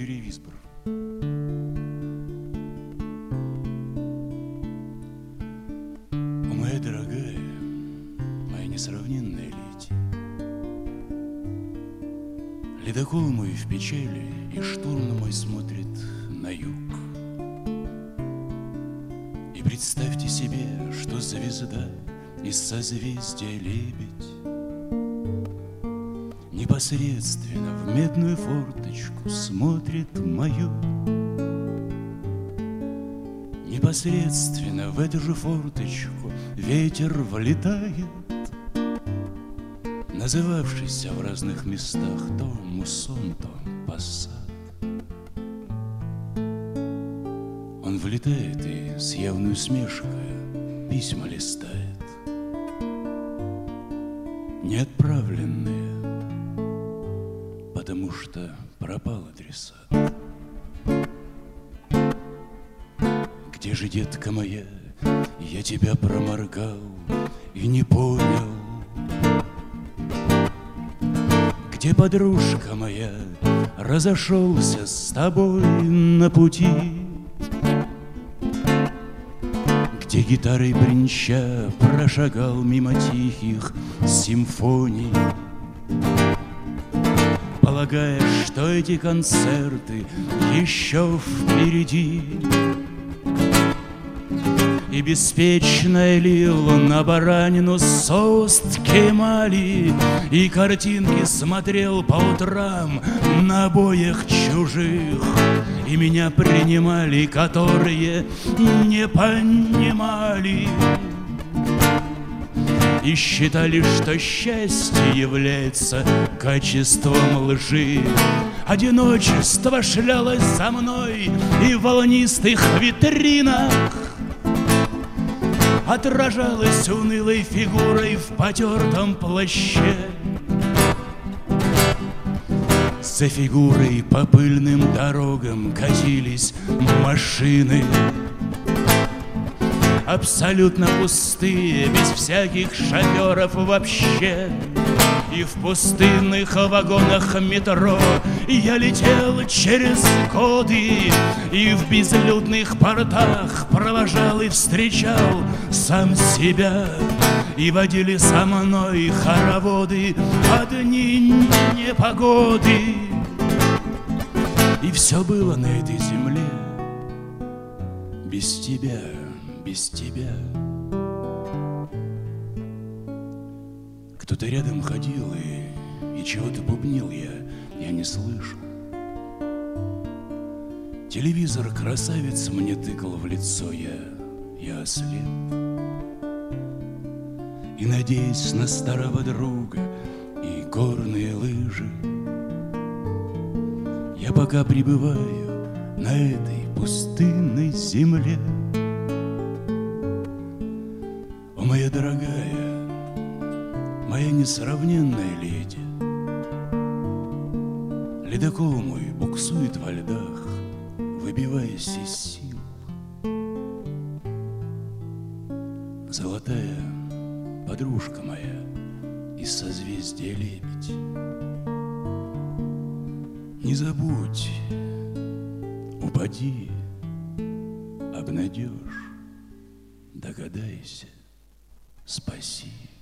Юрий Висбор. О, моя дорогая, моя несравненная лети, ледокол мой в печали, и штурман мой смотрит на юг. И представьте себе, что звезда из созвездия лебедь непосредственно в медную форточку смотрит мою. Непосредственно в эту же форточку ветер влетает, называвшийся в разных местах то муссон, то пассат. Он влетает и с явной усмешкой письма листает, неотправленные, потому что пропал адресат. Где же, детка моя, я тебя проморгал и не понял? Где, подружка моя, разошелся с тобой на пути? Где гитарой бренча прошагал мимо тихих симфоний, полагая, что эти концерты еще впереди? И беспечно лил на баранину соус кемали, и картинки смотрел по утрам на обоях чужих. И меня принимали, которые не понимали, и считали, что счастье является качеством лжи. Одиночество шлялось за мной, и в волнистых витринах отражалась унылой фигурой в потертом плаще. За фигурой по пыльным дорогам катились машины, абсолютно пустые, без всяких шоферов вообще. И в пустынных вагонах метро я летел через годы, и в безлюдных портах провожал и встречал сам себя. И водили со мной хороводы одни непогоды. И все было на этой земле без тебя, без тебя. Кто-то рядом ходил и чего-то бубнил, я не слышу. Телевизор красавец мне тыкал в лицо, я ослеп. И, надеясь на старого друга и горные лыжи, я пока пребываю на этой пустынной земле. О, моя дорогая, моя несравненная леди, ледокол мой буксует во льдах, выбиваясь из сил. Золотая подружка моя из созвездия лебедь, не забудь, упади, обнадежь, догадайся, спаси.